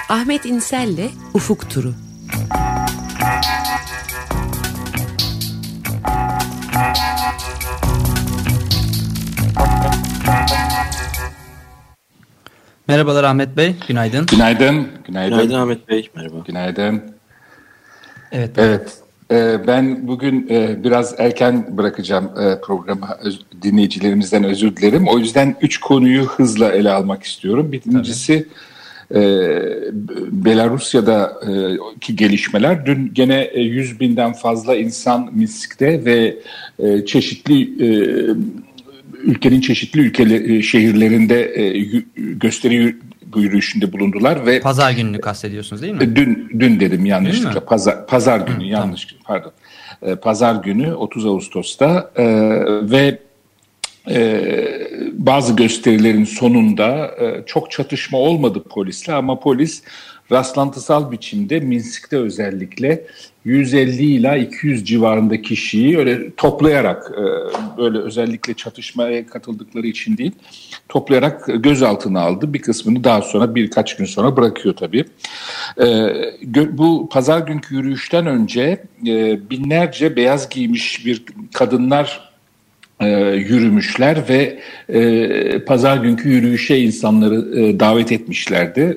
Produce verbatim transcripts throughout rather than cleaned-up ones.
Ahmet İnsel'le Ufuk Turu. Merhabalar Ahmet Bey, günaydın. Günaydın. Günaydın, günaydın Ahmet Bey, merhaba. Günaydın. Evet. Evet. E, ben bugün e, biraz erken bırakacağım e, programı. Öz, dinleyicilerimizden özür dilerim. O yüzden üç konuyu hızla ele almak istiyorum. Birincisi e, Belarusya'daki gelişmeler. Dün gene yüz binden fazla insan Minsk'te ve e, çeşitli e, ülkenin çeşitli ülkeleri, şehirlerinde e, gösteri yürüyüşünde bulundular ve pazar gününü kastediyorsunuz değil mi? Dün dün dedim yanlışlıkla. Pazar pazar günü Hı, yanlış tamam. pardon. E, pazar günü otuz Ağustos'ta e, ve e, bazı gösterilerin sonunda e, çok çatışma olmadı polisle ama polis rastlantısal biçimde Minsk'te özellikle yüz elli ila iki yüz civarında kişiyi öyle toplayarak, böyle özellikle çatışmaya katıldıkları için değil, toplayarak gözaltına aldı. Bir kısmını daha sonra birkaç gün sonra bırakıyor tabii. Bu pazar günkü yürüyüşten önce binlerce beyaz giymiş bir kadınlar yürümüşler ve pazar günkü yürüyüşe insanları davet etmişlerdi.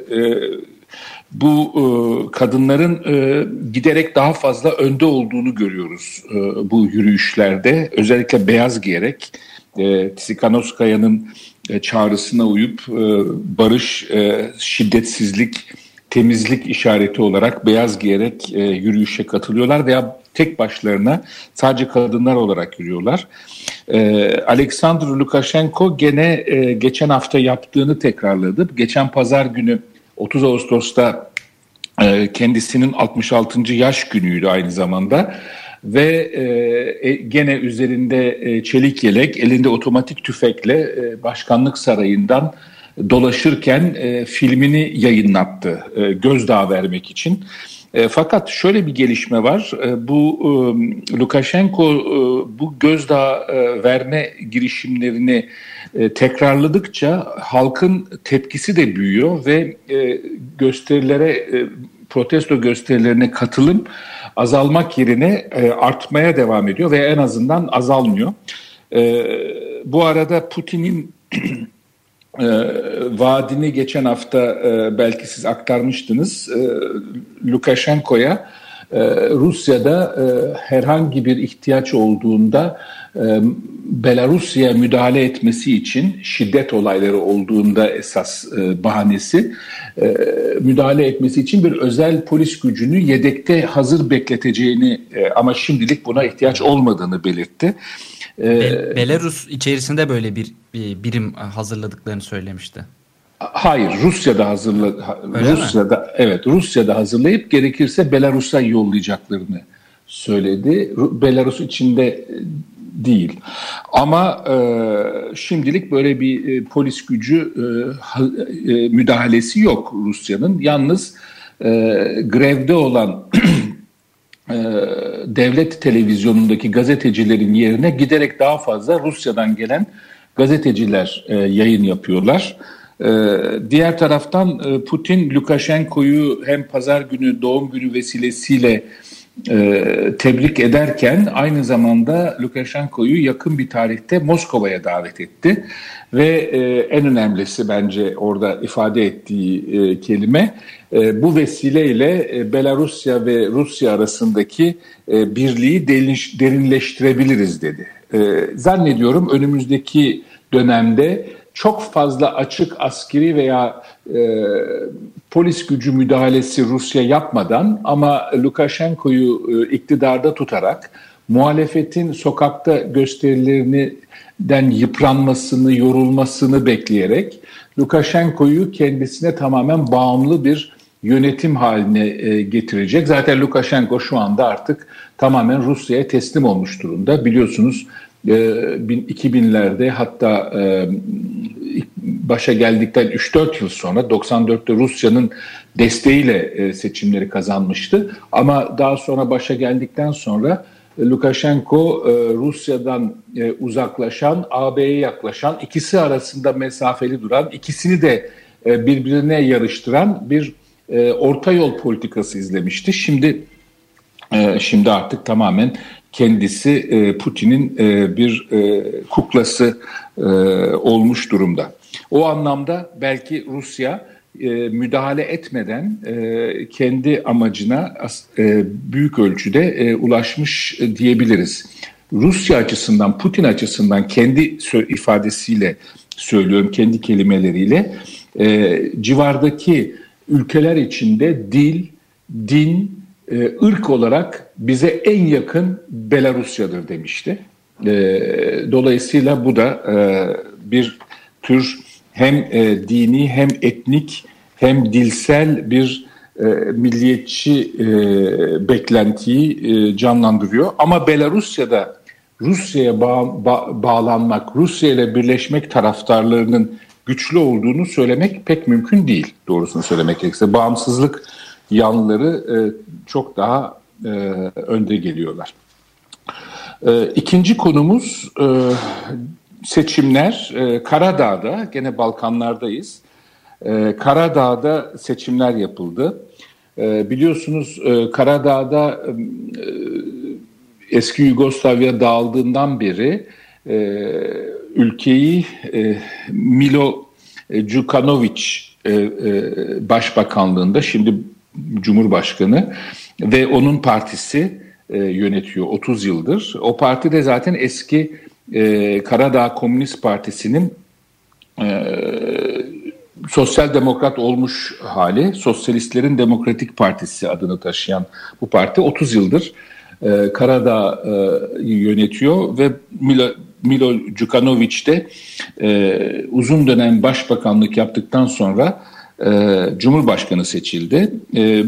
Bu e, kadınların e, giderek daha fazla önde olduğunu görüyoruz e, bu yürüyüşlerde. Özellikle beyaz giyerek e, Tsikhanouskaya'nın e, çağrısına uyup e, barış, e, şiddetsizlik, temizlik işareti olarak beyaz giyerek e, yürüyüşe katılıyorlar veya tek başlarına sadece kadınlar olarak yürüyorlar. E, Alexander Lukashenko gene e, geçen hafta yaptığını tekrarladı. Geçen pazar günü otuz Ağustos'ta e, kendisinin altmış altıncı yaş günüydü aynı zamanda ve e, gene üzerinde e, çelik yelek, elinde otomatik tüfekle e, başkanlık sarayından dolaşırken e, filmini yayınlattı e, gözdağı vermek için. E, fakat şöyle bir gelişme var. E, bu e, Lukashenko e, bu gözdağı e, verme girişimlerini e, tekrarladıkça halkın tepkisi de büyüyor ve e, gösterilere, e, protesto gösterilerine katılım azalmak yerine e, artmaya devam ediyor ve en azından azalmıyor. E, bu arada Putin'in E, vaadini geçen hafta e, belki siz aktarmıştınız. E, Lukashenko'ya e, Rusya'da e, herhangi bir ihtiyaç olduğunda e, Belarusya'ya müdahale etmesi için şiddet olayları olduğunda esas e, bahanesi e, müdahale etmesi için bir özel polis gücünü yedekte hazır bekleteceğini e, ama şimdilik buna ihtiyaç olmadığını belirtti. Be- Belarus içerisinde böyle bir, bir birim hazırladıklarını söylemişti. Hayır, Rusya'da hazırla Öyle Rusya'da mi? evet Rusya'da hazırlayıp gerekirse Belarus'a yollayacaklarını söyledi. Belarus içinde değil. Ama e, şimdilik böyle bir e, polis gücü e, ha, e, müdahalesi yok Rusya'nın. Yalnız e, grevde olan devlet televizyonundaki gazetecilerin yerine giderek daha fazla Rusya'dan gelen gazeteciler yayın yapıyorlar. Diğer taraftan Putin Lukashenko'yu hem pazar günü doğum günü vesilesiyle tebrik ederken aynı zamanda Lukashenko'yu yakın bir tarihte Moskova'ya davet etti. Ve en önemlisi bence orada ifade ettiği kelime bu vesileyle Belarusya ve Rusya arasındaki birliği derinleştirebiliriz dedi. Zannediyorum önümüzdeki dönemde çok fazla açık askeri veya e, polis gücü müdahalesi Rusya yapmadan ama Lukashenko'yu e, iktidarda tutarak muhalefetin sokakta gösterilerinden yıpranmasını, yorulmasını bekleyerek Lukashenko'yu kendisine tamamen bağımlı bir yönetim haline e, getirecek. Zaten Lukashenko şu anda artık tamamen Rusya'ya teslim olmuş durumda. Biliyorsunuz iki binlerde hatta başa geldikten üç dört yıl sonra doksan dörtte Rusya'nın desteğiyle seçimleri kazanmıştı. Ama daha sonra başa geldikten sonra Lukashenko Rusya'dan uzaklaşan, A B'ye yaklaşan, ikisi arasında mesafeli duran, ikisini de birbirine yarıştıran bir e, orta yol politikası izlemişti. Şimdi e, şimdi artık tamamen kendisi e, Putin'in e, bir e, kuklası e, olmuş durumda. O anlamda belki Rusya e, müdahale etmeden e, kendi amacına e, büyük ölçüde e, ulaşmış e, diyebiliriz. Rusya açısından, Putin açısından kendi sö- ifadesiyle söylüyorum, kendi kelimeleriyle e, civardaki ülkeler içinde dil, din, e, ırk olarak bize en yakın Belarusya'dır demişti. E, dolayısıyla bu da e, bir tür hem e, dini hem etnik hem dilsel bir e, milliyetçi e, beklentiyi e, canlandırıyor. Ama Belarusya'da Rusya'ya bağ, ba, bağlanmak, Rusya ile birleşmek taraftarlarının güçlü olduğunu söylemek pek mümkün değil, doğrusunu söylemek gerekirse. Bağımsızlık yanları e, çok daha e, önde geliyorlar. E, ikinci konumuz e, seçimler. E, Karadağ'da, gene Balkanlardayız. E, Karadağ'da seçimler yapıldı. E, biliyorsunuz e, Karadağ'da e, eski Yugoslavya dağıldığından beri e, ülkeyi e, Milo Đukanović e, e, başbakanlığında, şimdi Cumhurbaşkanı ve onun partisi e, yönetiyor otuz yıldır. O parti de zaten eski e, Karadağ Komünist Partisi'nin e, sosyal demokrat olmuş hali. Sosyalistlerin Demokratik Partisi adını taşıyan bu parti otuz yıldır e, Karadağ'ı yönetiyor ve Milo, Milo Đukanović de e, uzun dönem başbakanlık yaptıktan sonra e, Cumhurbaşkanı seçildi. E,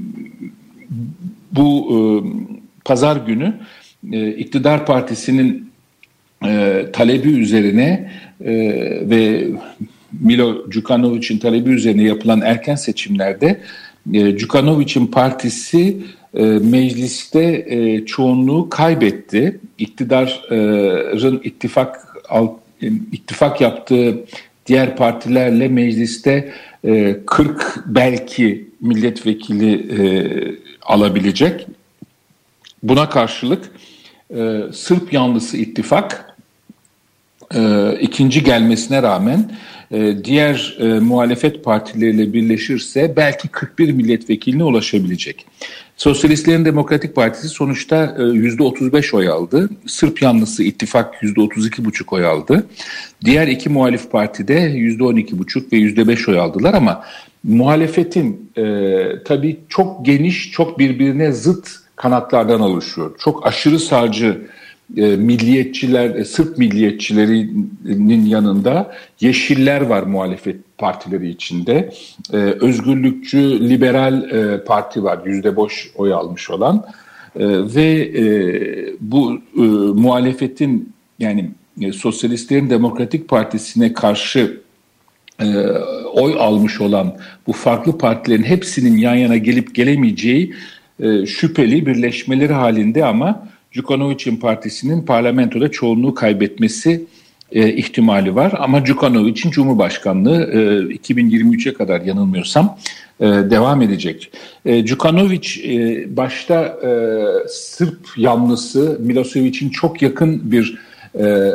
bu e, pazar günü e, iktidar partisinin e, talebi üzerine e, ve Milo Đukanović'in talebi üzerine yapılan erken seçimlerde e, Đukanović'in partisi e, mecliste e, çoğunluğu kaybetti. İktidarın ittifak alt, ittifak yaptığı diğer partilerle mecliste e, kırk belki milletvekili e, alabilecek. Buna karşılık e, Sırp yanlısı ittifak e, ikinci gelmesine rağmen e, diğer e, muhalefet partileriyle birleşirse belki kırk bir milletvekiline ulaşabilecek. Sosyalistlerin Demokratik Partisi sonuçta e, yüzde otuz beş oy aldı. Sırp yanlısı ittifak yüzde otuz iki buçuk oy aldı. Diğer iki muhalif parti de yüzde on iki buçuk ve yüzde beş oy aldılar ama muhalefetin e, tabii çok geniş, çok birbirine zıt kanatlardan oluşuyor. Çok aşırı sağcı e, milliyetçiler, e, Sırp milliyetçilerinin yanında Yeşiller var muhalefet partileri içinde. E, özgürlükçü, liberal e, parti var, yüzde boş oy almış olan e, ve e, bu e, muhalefetin yani e, Sosyalistlerin Demokratik Partisi'ne karşı e, oy almış olan bu farklı partilerin hepsinin yan yana gelip gelemeyeceği e, şüpheli birleşmeleri halinde ama Đukanović'in partisinin parlamentoda çoğunluğu kaybetmesi e, ihtimali var. Ama Đukanović'in Cumhurbaşkanlığı e, iki bin yirmi üçe kadar yanılmıyorsam e, devam edecek. E, Đukanović e, başta e, Sırp yanlısı Milosevic'in çok yakın bir e,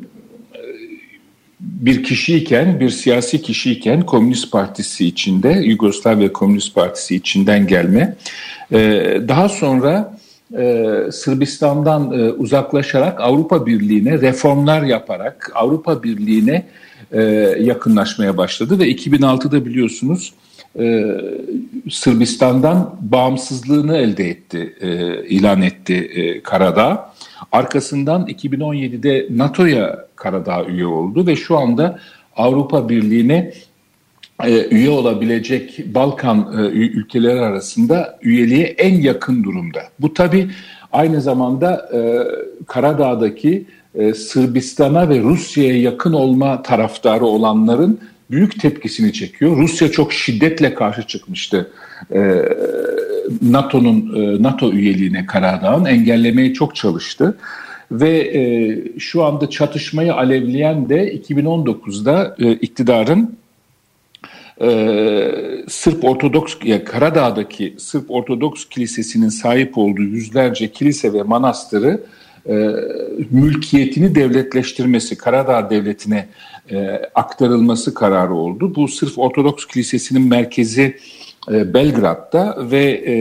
bir kişiyken, bir siyasi kişiyken Komünist Partisi içinde, Yugoslavya Komünist Partisi içinden gelme. Ee, daha sonra e, Sırbistan'dan e, uzaklaşarak Avrupa Birliği'ne reformlar yaparak Avrupa Birliği'ne e, yakınlaşmaya başladı ve iki bin altıda biliyorsunuz e, Sırbistan'dan bağımsızlığını elde etti, e, ilan etti e, Karadağ. Arkasından iki bin on yedide NATO'ya Karadağ üye oldu ve şu anda Avrupa Birliği'ne e, üye olabilecek Balkan e, ülkeleri arasında üyeliğe en yakın durumda. Bu tabii aynı zamanda e, Karadağ'daki e, Sırbistan'a ve Rusya'ya yakın olma taraftarı olanların büyük tepkisini çekiyor. Rusya çok şiddetle karşı çıkmıştı e, NATO'nun e, NATO üyeliğine Karadağ'ın, engellemeye çok çalıştı. Ve e, şu anda çatışmayı alevleyen de iki bin on dokuzda e, iktidarın e, Sırp Ortodoks, ya Karadağ'daki Sırp Ortodoks Kilisesi'nin sahip olduğu yüzlerce kilise ve manastırı e, mülkiyetini devletleştirmesi, Karadağ Devleti'ne e, aktarılması kararı oldu. Bu Sırp Ortodoks Kilisesi'nin merkezi e, Belgrad'da ve e,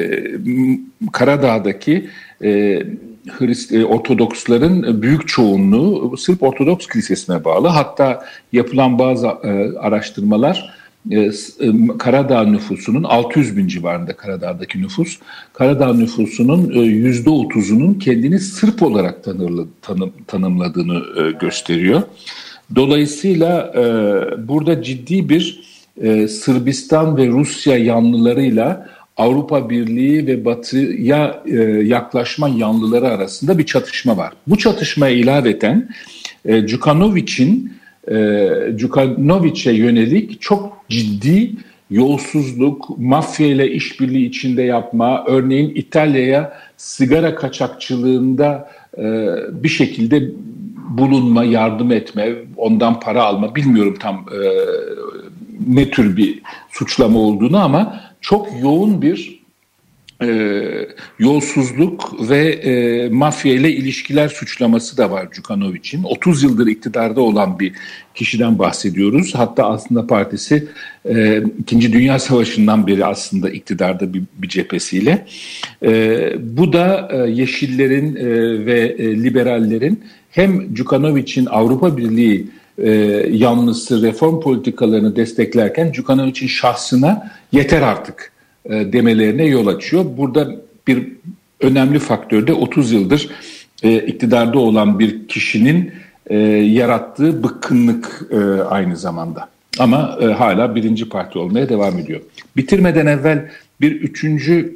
Karadağ'daki e, Hrist Ortodoksların büyük çoğunluğu Sırp Ortodoks Kilisesi'ne bağlı. Hatta yapılan bazı e, araştırmalar e, Karadağ nüfusunun altı yüz bin civarında, Karadağ'daki nüfus, Karadağ nüfusunun e, yüzde otuzunun kendini Sırp olarak tanırlı, tanım, tanımladığını e, gösteriyor. Dolayısıyla e, burada ciddi bir e, Sırbistan ve Rusya yanlılarıyla Avrupa Birliği ve Batı'ya e, yaklaşma yanlıları arasında bir çatışma var. Bu çatışmaya ilaveten e, Djukanovic'in e, Djukanovic'e yönelik çok ciddi yolsuzluk, mafya ile işbirliği içinde yapma, örneğin İtalya'ya sigara kaçakçılığında e, bir şekilde bulunma, yardım etme, ondan para alma, bilmiyorum tam e, ne tür bir suçlama olduğunu ama çok yoğun bir e, yolsuzluk ve e, mafya ile ilişkiler suçlaması da var Djukanovic'in. otuz yıldır iktidarda olan bir kişiden bahsediyoruz. Hatta aslında partisi e, İkinci Dünya Savaşı'ndan beri aslında iktidarda bir, bir cephesiyle. E, bu da e, Yeşillerin e, ve e, liberallerin hem Djukanovic'in Avrupa Birliği e, yanlısı reform politikalarını desteklerken Djukanovic'in şahsına yeter artık e, demelerine yol açıyor. Burada bir önemli faktör de otuz yıldır e, iktidarda olan bir kişinin e, yarattığı bıkkınlık e, aynı zamanda. Ama e, hala birinci parti olmaya devam ediyor. Bitirmeden evvel bir üçüncü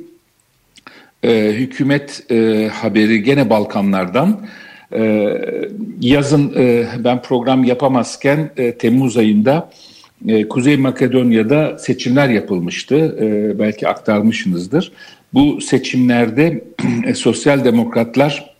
e, hükümet e, haberi gene Balkanlardan. Ee, yazın e, ben program yapamazken e, Temmuz ayında e, Kuzey Makedonya'da seçimler yapılmıştı. E, belki aktarmışsınızdır. Bu seçimlerde e, sosyal demokratlar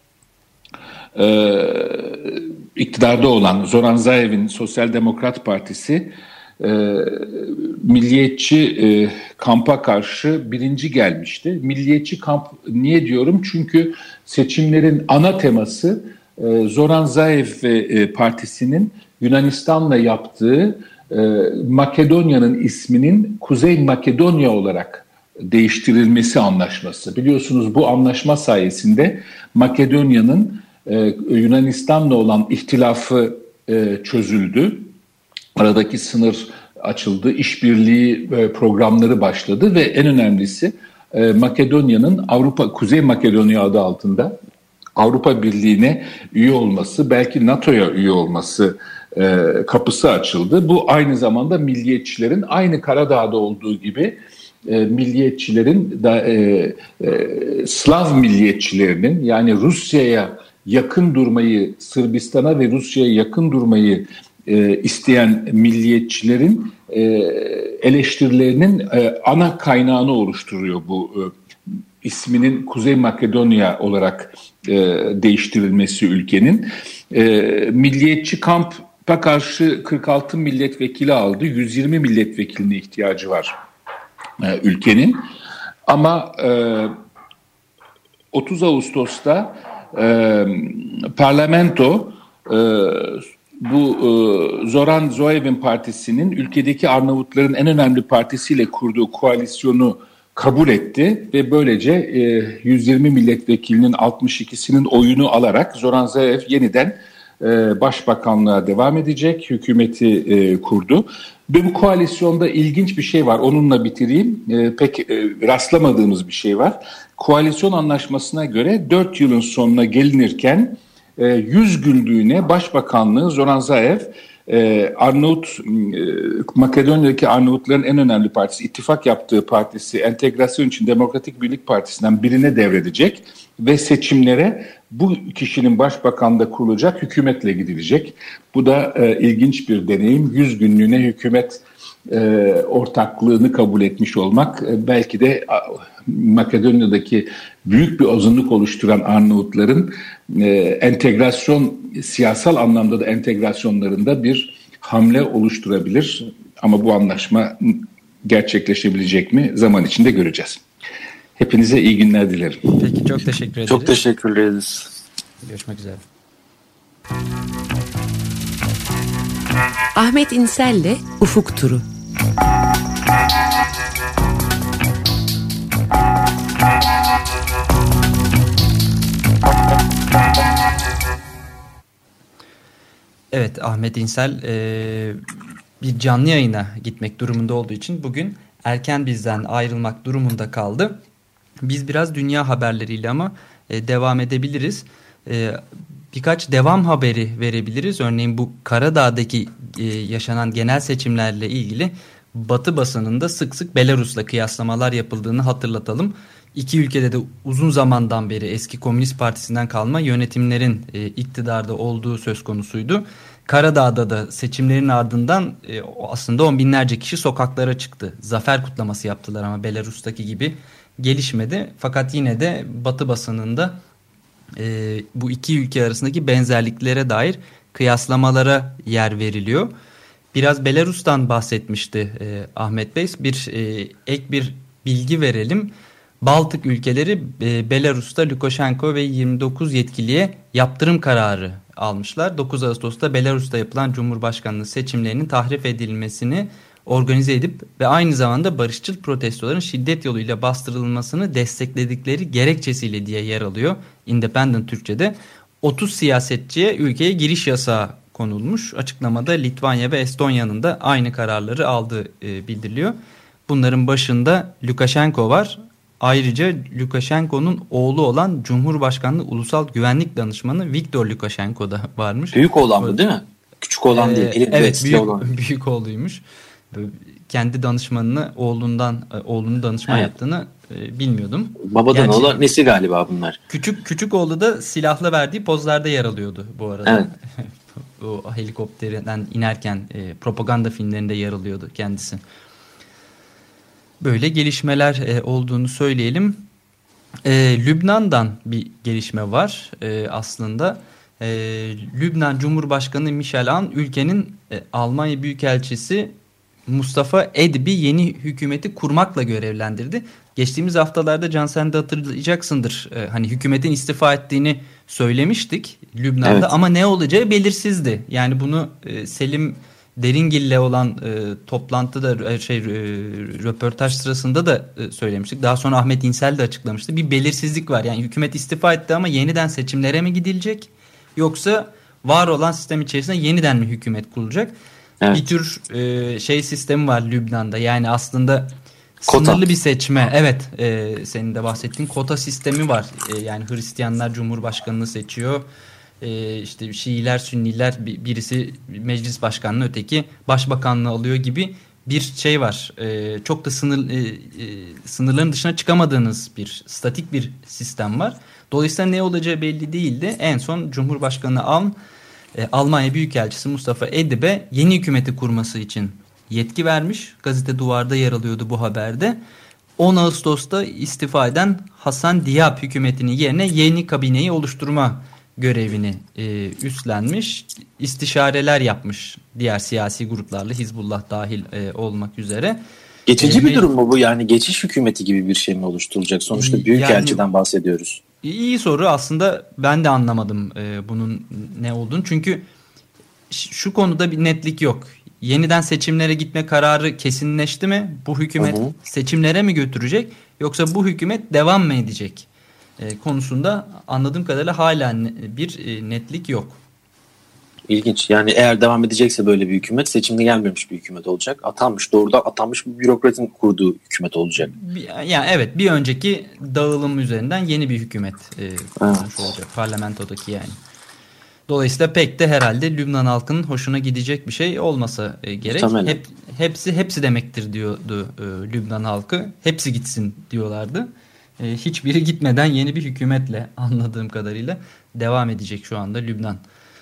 e, iktidarda olan Zoran Zaev'in Sosyal Demokrat Partisi e, milliyetçi e, kampa karşı birinci gelmişti. Milliyetçi kamp niye diyorum? Çünkü seçimlerin ana teması Zoran Zaev ve partisinin Yunanistan'la yaptığı Makedonya'nın isminin Kuzey Makedonya olarak değiştirilmesi anlaşması. Biliyorsunuz bu anlaşma sayesinde Makedonya'nın Yunanistan'la olan ihtilafı çözüldü. Aradaki sınır açıldı, işbirliği programları başladı ve en önemlisi Makedonya'nın Avrupa Kuzey Makedonya adı altında Avrupa Birliği'ne üye olması, belki NATO'ya üye olması e, kapısı açıldı. Bu aynı zamanda milliyetçilerin aynı Karadağ'da olduğu gibi e, milliyetçilerin da e, e, Slav milliyetçilerinin yani Rusya'ya yakın durmayı, Sırbistan'a ve Rusya'ya yakın durmayı e, isteyen milliyetçilerin e, eleştirilerinin e, ana kaynağını oluşturuyor bu e, isminin Kuzey Makedonya olarak e, değiştirilmesi ülkenin. E, milliyetçi kampa karşı kırk altı milletvekili aldı. yüz yirmi milletvekiline ihtiyacı var e, ülkenin. Ama e, otuz Ağustos'ta e, parlamento e, bu e, Zoran Zaev'in partisinin ülkedeki Arnavutların en önemli partisiyle kurduğu koalisyonu kabul etti ve böylece e, yüz yirmi milletvekilinin altmış ikisinin oyunu alarak Zoran Zaev yeniden e, başbakanlığa devam edecek, hükümeti e, kurdu. Ve bu koalisyonda ilginç bir şey var, onunla bitireyim. E, pek e, rastlamadığımız bir şey var. Koalisyon anlaşmasına göre dört yılın sonuna gelinirken e, yüz günlüğüne başbakanlığı Zoran Zaev, Ee, Arnavut, e, Makedonya'daki Arnavutların en önemli partisi, ittifak yaptığı partisi, Entegrasyon için Demokratik Birlik Partisi'nden birine devredecek ve seçimlere bu kişinin başbakanlığı kurulacak hükümetle gidilecek. Bu da e, ilginç bir deneyim. yüz günlüğüne hükümet e, ortaklığını kabul etmiş olmak e, belki de a, Makedonya'daki büyük bir azınlık oluşturan Arnavutların e, entegrasyon, siyasal anlamda da entegrasyonlarında bir hamle oluşturabilir. Ama bu anlaşma gerçekleşebilecek mi? Zaman içinde göreceğiz. Hepinize iyi günler dilerim. Peki, çok teşekkür ederiz. Çok teşekkür ederiz. Görüşmek üzere. Ahmet İnsel'le Ufuk Turu. Evet, Ahmet İnsel e, bir canlı yayına gitmek durumunda olduğu için bugün erken bizden ayrılmak durumunda kaldı. Biz biraz dünya haberleriyle ama e, devam edebiliriz. E, birkaç devam haberi verebiliriz. Örneğin bu Karadağ'daki e, yaşanan genel seçimlerle ilgili Batı basınında sık sık Belarus'la kıyaslamalar yapıldığını hatırlatalım. İki ülkede de uzun zamandan beri eski Komünist Partisi'nden kalma yönetimlerin e, iktidarda olduğu söz konusuydu. Karadağ'da da seçimlerin ardından e, aslında on binlerce kişi sokaklara çıktı. Zafer kutlaması yaptılar ama Belarus'taki gibi gelişmedi. Fakat yine de Batı basınında e, bu iki ülke arasındaki benzerliklere dair kıyaslamalara yer veriliyor. Biraz Belarus'tan bahsetmişti e, Ahmet Bey. Bir e, ek bir bilgi verelim. Baltık ülkeleri e, Belarus'ta Lukashenko ve yirmi dokuz yetkiliye yaptırım kararı almışlar. dokuz Ağustos'ta Belarus'ta yapılan Cumhurbaşkanlığı seçimlerinin tahrip edilmesini organize edip ve aynı zamanda barışçıl protestoların şiddet yoluyla bastırılmasını destekledikleri gerekçesiyle diye yer alıyor Independent Türkçe'de. otuz siyasetçiye ülkeye giriş yasağı konulmuş. Açıklamada Litvanya ve Estonya'nın da aynı kararları aldığı e, bildiriliyor. Bunların başında Lukashenko var. Ayrıca Lukashenko'nun oğlu olan Cumhurbaşkanlığı Ulusal Güvenlik Danışmanı Viktor Lukashenko da varmış. Büyük oğlan mı değil mi? Küçük oğlan ee, değil. Elinde evet, büyük, olan. büyük oğluymuş. Kendi danışmanını oğlundan oğlunu danışman evet. yaptığını e, bilmiyordum. Babadan Gerçi, oğlu nesi galiba bunlar. Küçük küçük oğlu da silahla verdiği pozlarda yer alıyordu bu arada. Evet. O helikopterden inerken e, propaganda filmlerinde yer alıyordu kendisi. Böyle gelişmeler e, olduğunu söyleyelim. E, Lübnan'dan bir gelişme var e, aslında. E, Lübnan Cumhurbaşkanı Michel Aoun ülkenin e, Almanya Büyükelçisi Mustafa Edib'i yeni hükümeti kurmakla görevlendirdi. Geçtiğimiz haftalarda Can sen de hatırlayacaksındır. E, hani hükümetin istifa ettiğini söylemiştik Lübnan'da evet. Ama ne olacağı belirsizdi. Yani bunu e, Selim Deringil'le olan e, toplantıda e, şey e, röportaj sırasında da e, söylemiştik. Daha sonra Ahmet İnsel de açıklamıştı. Bir belirsizlik var. Yani hükümet istifa etti ama yeniden seçimlere mi gidilecek? Yoksa var olan sistem içerisinde yeniden mi hükümet kurulacak? Evet. Bir tür e, şey sistemi var Lübnan'da. Yani aslında kota. Sınırlı bir seçme. Evet, e, senin de bahsettiğin kota sistemi var. E, yani Hristiyanlar Cumhurbaşkanını seçiyor. Ee, işte Şiiler, Sünniler, birisi meclis başkanlığı, öteki başbakanlığı alıyor gibi bir şey var. Ee, çok da sınır, e, e, sınırların dışına çıkamadığınız bir statik bir sistem var. Dolayısıyla ne olacağı belli değildi. En son Cumhurbaşkanı Aoun, e, Almanya Büyükelçisi Mustafa Edib'e yeni hükümeti kurması için yetki vermiş. Gazete Duvar'da yer alıyordu bu haberde. on Ağustos'ta istifa eden Hasan Diab hükümetinin yerine yeni kabineyi oluşturma görevini e, üstlenmiş, istişareler yapmış diğer siyasi gruplarla, Hizbullah dahil e, olmak üzere. Geçici ee, bir durum mu bu? Yani geçiş hükümeti gibi bir şey mi oluşturulacak? Sonuçta büyükelçiden yani, bahsediyoruz. İyi soru. Aslında ben de anlamadım e, bunun ne olduğunu. Çünkü şu konuda bir netlik yok. Yeniden seçimlere gitme kararı kesinleşti mi? Bu hükümet hı hı. seçimlere mi götürecek? Yoksa bu hükümet devam mı edecek? Konusunda anladığım kadarıyla hala bir netlik yok. İlginç. Yani eğer devam edecekse böyle bir hükümet, seçimde gelmemiş bir hükümet olacak. Atanmış, doğrudan atanmış bir bürokratın kurduğu hükümet olacak. Yani evet, bir önceki dağılım üzerinden yeni bir hükümet e, kurmuş evet. olacak. Parlamentodaki yani. Dolayısıyla pek de herhalde Lübnan halkının hoşuna gidecek bir şey olmasa e, gerek. Hep, hepsi hepsi demektir diyordu e, Lübnan halkı. Hepsi gitsin diyorlardı. E, hiçbiri gitmeden yeni bir hükümetle anladığım kadarıyla devam edecek şu anda Lübnan.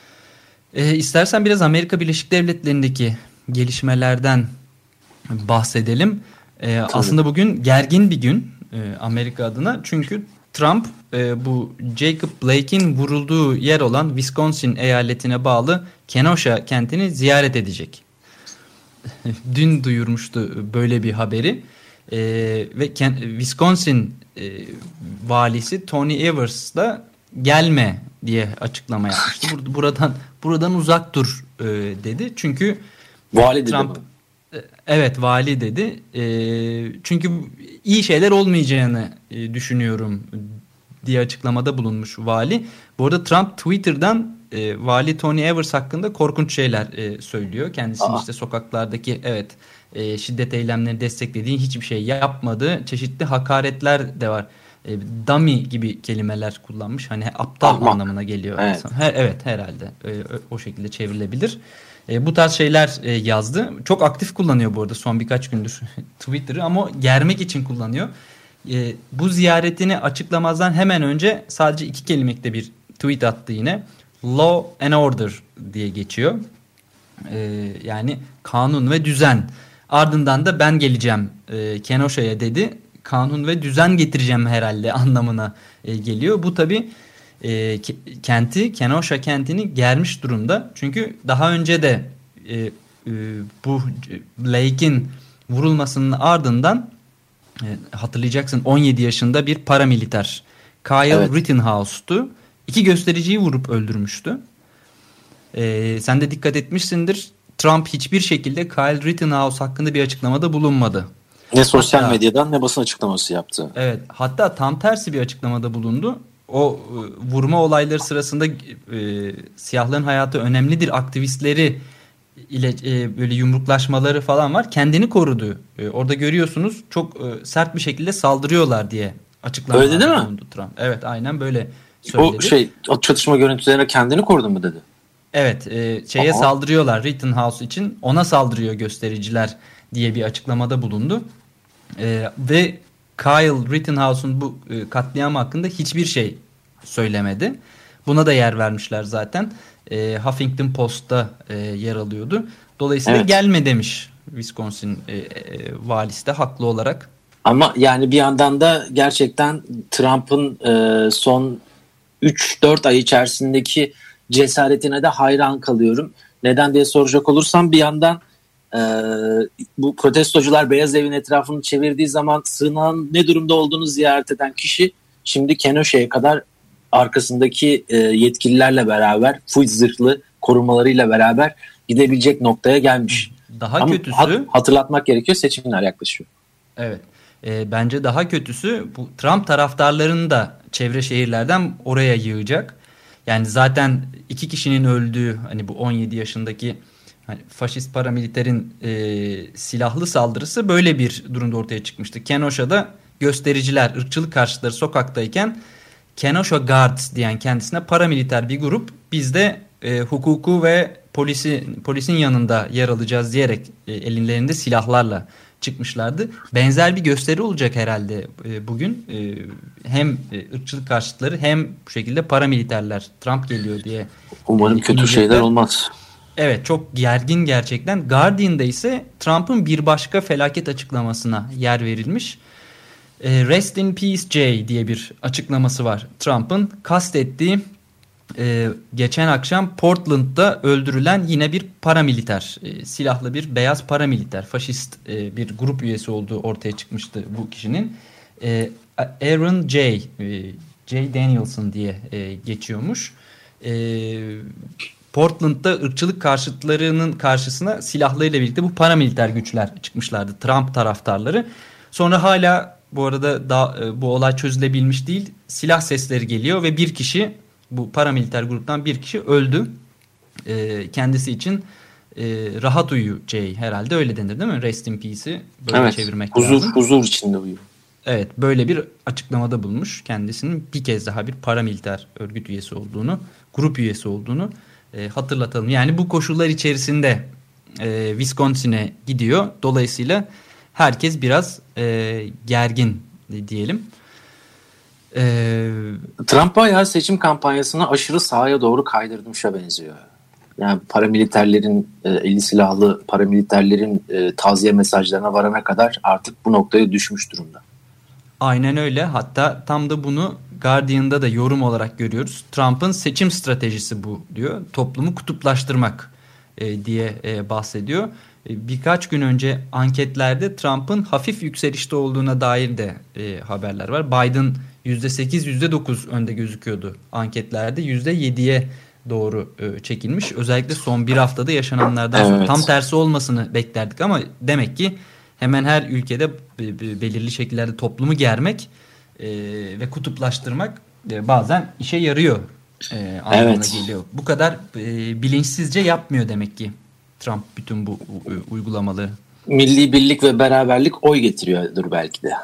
E, istersen biraz Amerika Birleşik Devletleri'ndeki gelişmelerden bahsedelim. E, aslında bugün gergin bir gün e, Amerika adına. Çünkü Trump e, bu Jacob Blake'in vurulduğu yer olan Wisconsin eyaletine bağlı Kenosha kentini ziyaret edecek. dün duyurmuştu böyle bir haberi. E, ve Ken, Wisconsin e, valisi Tony Evers da gelme diye açıklama yapmıştı. Bur- buradan buradan uzak dur e, dedi. Çünkü vali Trump dedi e, evet vali dedi. E, çünkü iyi şeyler olmayacağını e, düşünüyorum diye açıklamada bulunmuş vali. Bu arada Trump Twitter'dan e, vali Tony Evers hakkında korkunç şeyler e, söylüyor. Kendisinin Aa. işte sokaklardaki evet e, şiddet eylemlerini desteklediği, hiçbir şey yapmadığı, çeşitli hakaretler de var. E, dummy gibi kelimeler kullanmış. Hani aptal Ahmak. anlamına geliyor. Evet, Her, evet herhalde e, o şekilde çevrilebilir. E, bu tarz şeyler e, yazdı. Çok aktif kullanıyor bu arada son birkaç gündür Twitter'ı, ama germek için kullanıyor. E, bu ziyaretini açıklamazdan hemen önce sadece iki kelimekte bir tweet attı yine. Law and Order diye geçiyor. E, yani kanun ve düzen. Ardından da ben geleceğim e, Kenosha'ya dedi. Kanun ve düzen getireceğim herhalde anlamına e, geliyor. Bu tabii e, kenti, Kenosha kentini germiş durumda. Çünkü daha önce de e, e, bu Blake'in vurulmasının ardından e, hatırlayacaksın on yedi yaşında bir paramiliter Kyle evet. Rittenhouse'tu. İki göstericiyi vurup öldürmüştü. E, sen de dikkat etmişsindir. Trump hiçbir şekilde Kyle Rittenhouse hakkında bir açıklamada bulunmadı. Ne sosyal hatta, medyadan ne basın açıklaması yaptı. Evet, hatta tam tersi bir açıklamada bulundu. O e, vurma olayları sırasında e, siyahların hayatı önemlidir aktivistleri ile e, böyle yumruklaşmaları falan var. Kendini korudu. E, orada görüyorsunuz çok e, sert bir şekilde saldırıyorlar diye açıklamalar öyle değil mi? bulundu Trump. Evet, aynen böyle söyledi. O şey, o çatışma görüntülerine kendini korudu mu dedi? Evet, e, şeye Aha. saldırıyorlar Rittenhouse için, ona saldırıyor göstericiler diye bir açıklamada bulundu. E, ve Kyle Rittenhouse'un bu e, katliamı hakkında hiçbir şey söylemedi. Buna da yer vermişler zaten. E, Huffington Post'ta e, yer alıyordu. Dolayısıyla evet. gelme demiş Wisconsin e, e, valisi de haklı olarak. Ama yani bir yandan da gerçekten Trump'ın e, son üç dört ay içerisindeki cesaretine de hayran kalıyorum. Neden diye soracak olursam, bir yandan e, bu protestocular Beyaz Evin etrafını çevirdiği zaman sığınağın ne durumda olduğunu ziyaret eden kişi şimdi Kenosha'ya kadar arkasındaki e, yetkililerle beraber, full zırhlı korumalarıyla beraber gidebilecek noktaya gelmiş. Daha Ama kötüsü hat, hatırlatmak gerekiyor, seçimler yaklaşıyor. Evet. E, bence daha kötüsü bu Trump taraftarlarını da çevre şehirlerden oraya yığacak. Yani zaten iki kişinin öldüğü, hani bu on yedi yaşındaki hani faşist paramiliterin e, silahlı saldırısı böyle bir durumda ortaya çıkmıştı. Kenosha'da göstericiler, ırkçılık karşıtları sokaktayken Kenosha Guards diyen kendisine paramiliter bir grup, biz de e, hukuku ve polisi polisin yanında yer alacağız diyerek e, ellerinde silahlarla çıkmışlardı. Benzer bir gösteri olacak herhalde e, bugün. E, hem e, ırkçılık karşıtları hem bu şekilde paramiliterler Trump geliyor diye. Umarım e, kötü inecekler. şeyler olmaz. Evet, çok gergin gerçekten. Guardian'da ise Trump'ın bir başka felaket açıklamasına yer verilmiş. E, Rest in Peace Jay diye bir açıklaması var Trump'ın. Kastettiği e, geçen akşam Portland'da öldürülen yine bir paramiliter, e, silahlı bir beyaz paramiliter, faşist e, bir grup üyesi olduğu ortaya çıkmıştı bu kişinin. E, Aaron J. E, J. Danielson diye e, geçiyormuş. E, Portland'da ırkçılık karşıtlarının karşısına silahlarıyla birlikte bu paramiliter güçler çıkmışlardı, Trump taraftarları. Sonra hala bu arada da, bu olay çözülebilmiş değil. Silah sesleri geliyor ve bir kişi, bu paramiliter gruptan bir kişi öldü. E, kendisi için e, rahat uyu Jay, herhalde öyle denir değil mi? Rest in Peace'i böyle evet, çevirmek huzur, lazım. Huzur içinde uyu. Evet, böyle bir açıklamada bulmuş kendisinin bir kez daha bir paramiliter örgüt üyesi olduğunu, grup üyesi olduğunu e, hatırlatalım. Yani bu koşullar içerisinde e, Wisconsin'e gidiyor. Dolayısıyla herkes biraz e, gergin diyelim. E, Trump bayağı seçim kampanyasını aşırı sağa doğru kaydırmışa benziyor. Yani paramiliterlerin, e, eli silahlı paramiliterlerin e, taziye mesajlarına varana kadar artık bu noktaya düşmüş durumda. Aynen öyle. Hatta tam da bunu Guardian'da da yorum olarak görüyoruz. Trump'ın seçim stratejisi bu diyor. Toplumu kutuplaştırmak e, diye e, bahsediyor. birkaç gün önce anketlerde Trump'ın hafif yükselişte olduğuna dair de e, haberler var. Biden yüzde sekiz yüzde dokuz önde gözüküyordu anketlerde, yüzde yediye doğru e, çekilmiş. Özellikle son bir haftada yaşananlardan sonra evet. tam tersi olmasını beklerdik ama demek ki hemen her ülkede belirli şekillerde toplumu germek e, ve kutuplaştırmak e, bazen işe yarıyor e, anlamına evet. geliyor. Bu kadar e, bilinçsizce yapmıyor demek ki Trump bütün bu u, uygulamaları. Milli birlik ve beraberlik oy getiriyordur belki de.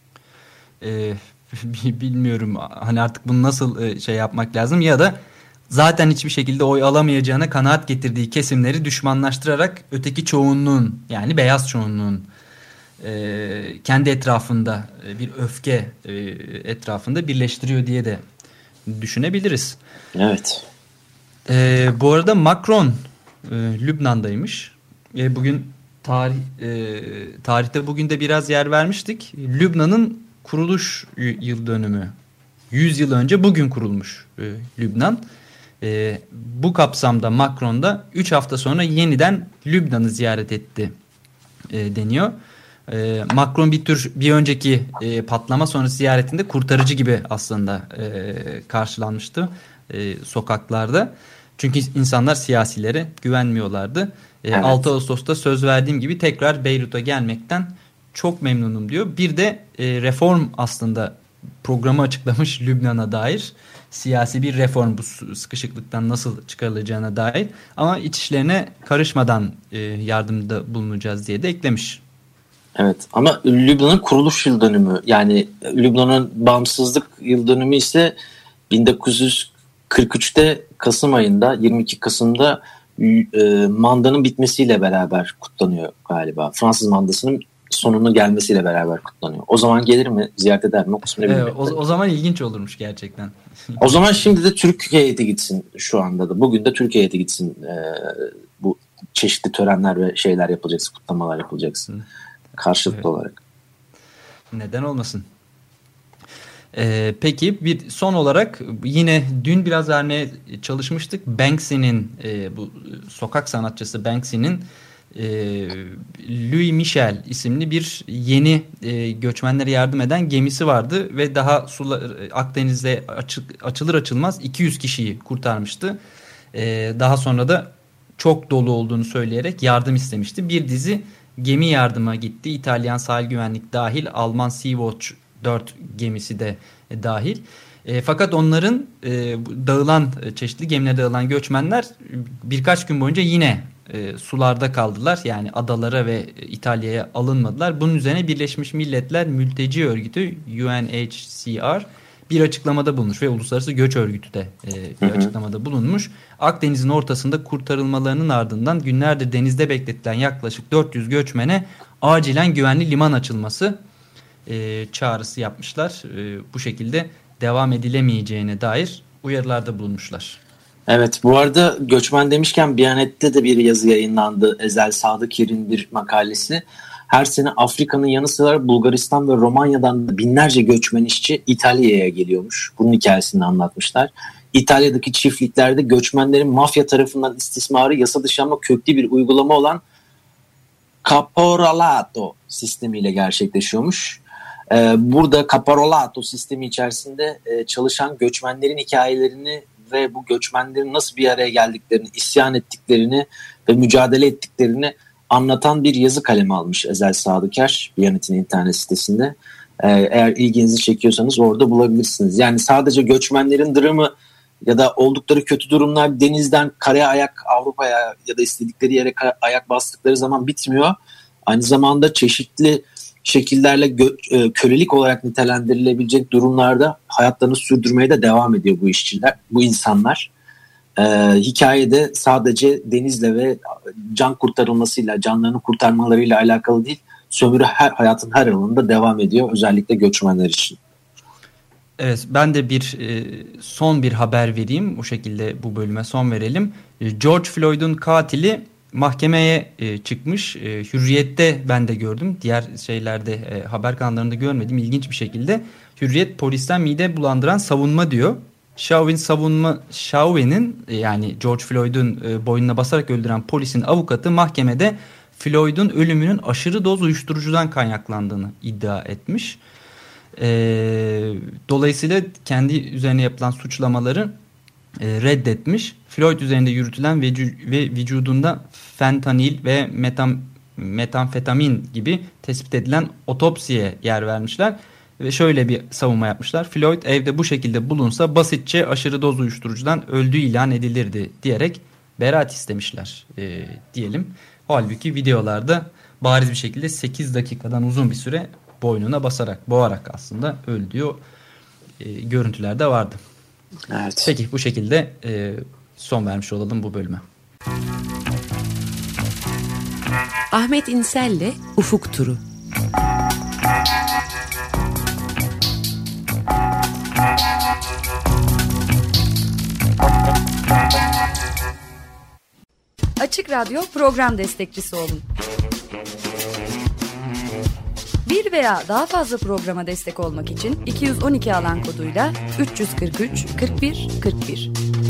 E, bilmiyorum hani artık bunu nasıl e, şey yapmak lazım ya da zaten hiçbir şekilde oy alamayacağına kanaat getirdiği kesimleri düşmanlaştırarak öteki çoğunluğun, yani beyaz çoğunluğun e, kendi etrafında e, bir öfke e, etrafında birleştiriyor diye de düşünebiliriz. Evet. E, bu arada Macron e, Lübnan'daymış. E, bugün tarih e, tarihte bugün de biraz yer vermiştik. Lübnan'ın kuruluş yıl dönümü. yüz yıl önce bugün kurulmuş e, Lübnan. E, bu kapsamda Macron da üç hafta sonra yeniden Lübnan'ı ziyaret etti e, deniyor. E, Macron bir tür bir önceki e, patlama sonrası ziyaretinde kurtarıcı gibi aslında e, karşılanmıştı e, sokaklarda. Çünkü insanlar siyasilere güvenmiyorlardı. E, evet. altı Ağustos'ta söz verdiğim gibi tekrar Beyrut'a gelmekten çok memnunum diyor. Bir de e, reform aslında programı açıklamış Lübnan'a dair. Siyasi bir reform, bu sıkışıklıktan nasıl çıkarılacağına dair, ama iç işlerine karışmadan e, yardımda bulunacağız diye de eklemiş. Evet, ama Lübnan'ın kuruluş yıl dönümü, yani Lübnan'ın bağımsızlık yıl dönümü ise bin dokuz yüz kırk üçte Kasım ayında, yirmi iki Kasım'da e, mandanın bitmesiyle beraber kutlanıyor galiba. Fransız mandasının sonunun gelmesiyle beraber kutlanıyor. O zaman gelir mi, ziyaret eder mi? O, evet, o, o zaman ilginç olurmuş gerçekten. O zaman şimdi de Türk heyeti gitsin şu anda da. Bugün de Türk heyeti gitsin. E, bu çeşitli törenler ve şeyler yapılacaksın, kutlamalar yapılacaksın. Karşılıklı evet. olarak. Neden olmasın? Ee, peki bir son olarak yine dün biraz vermeye çalışmıştık. Banksy'nin e, bu sokak sanatçısı Banksy'nin e, Louis Michel isimli bir yeni e, göçmenlere yardım eden gemisi vardı ve daha sular, Akdeniz'de açı, açılır açılmaz iki yüz kişiyi kurtarmıştı. E, daha sonra da çok dolu olduğunu söyleyerek yardım istemişti. Bir dizi gemi yardıma gitti. İtalyan sahil güvenlik dahil, Alman Sea-Watch dört gemisi de e, dahil. E, fakat onların e, dağılan çeşitli gemilere dağılan göçmenler birkaç gün boyunca yine e, sularda kaldılar. Yani adalara ve İtalya'ya alınmadılar. Bunun üzerine Birleşmiş Milletler Mülteci Örgütü U N H C R bir açıklamada bulunmuş ve Uluslararası Göç Örgütü de e, bir hı hı. açıklamada bulunmuş. Akdeniz'in ortasında kurtarılmalarının ardından günlerdir denizde bekletilen yaklaşık dört yüz göçmene acilen güvenli liman açılması e, çağrısı yapmışlar. E, bu şekilde devam edilemeyeceğine dair uyarılarda bulunmuşlar. Evet, bu arada göçmen demişken Biyanet'te de bir yazı yayınlandı. Ezel Sadıkir'in bir makalesi. Her sene Afrika'nın yanı sıra Bulgaristan ve Romanya'dan binlerce göçmen işçi İtalya'ya geliyormuş. Bunun hikayesini anlatmışlar. İtalya'daki çiftliklerde göçmenlerin mafya tarafından istismarı yasa dışı ama köklü bir uygulama olan caporalato sistemiyle gerçekleşiyormuş. Burada caporalato sistemi içerisinde çalışan göçmenlerin hikayelerini ve bu göçmenlerin nasıl bir araya geldiklerini, isyan ettiklerini ve mücadele ettiklerini anlatan bir yazı kalemi almış Ezel Sadıker Biyanet'in internet sitesinde. Eğer ilginizi çekiyorsanız orada bulabilirsiniz. Yani sadece göçmenlerin dramı ya da oldukları kötü durumlar denizden karaya ayak Avrupa'ya ya da istedikleri yere ayak bastıkları zaman bitmiyor. Aynı zamanda çeşitli şekillerle gö- kölelik olarak nitelendirilebilecek durumlarda hayatlarını sürdürmeye de devam ediyor bu işçiler, bu insanlar. Ee, hikayede sadece denizle ve can kurtarılmasıyla, canlarını kurtarmalarıyla alakalı değil, sömürü her, hayatın her alanında devam ediyor, özellikle göçmenler için. Evet, ben de bir e, son bir haber vereyim, bu şekilde bu bölüme son verelim. E, George Floyd'un katili mahkemeye e, çıkmış. E, Hürriyet'te ben de gördüm, diğer şeylerde e, haber kanallarında görmedim. İlginç bir şekilde Hürriyet polisten mide bulandıran savunma diyor. Chauvin savunma Chauvin'in yani George Floyd'un e, boynuna basarak öldüren polisin avukatı mahkemede Floyd'un ölümünün aşırı doz uyuşturucudan kaynaklandığını iddia etmiş. E, dolayısıyla kendi üzerine yapılan suçlamaları e, reddetmiş. Floyd üzerinde yürütülen ve, ve vücudunda fentanil ve metam, metamfetamin gibi tespit edilen otopsiye yer vermişler. Ve şöyle bir savunma yapmışlar. Floyd evde bu şekilde bulunsa basitçe aşırı doz uyuşturucudan öldüğü ilan edilirdi diyerek beraat istemişler e, diyelim. Halbuki videolarda bariz bir şekilde sekiz dakikadan uzun bir süre boynuna basarak, boğarak aslında öldüğü e, görüntüler de vardı. Evet. Peki bu şekilde e, son vermiş olalım bu bölüme. Ahmet İnsel'le Ufuk Turu. Açık Radyo program destekçisi olun. Bir veya daha fazla programa destek olmak için iki yüz on iki alan koduyla üç yüz kırk üç kırk bir kırk bir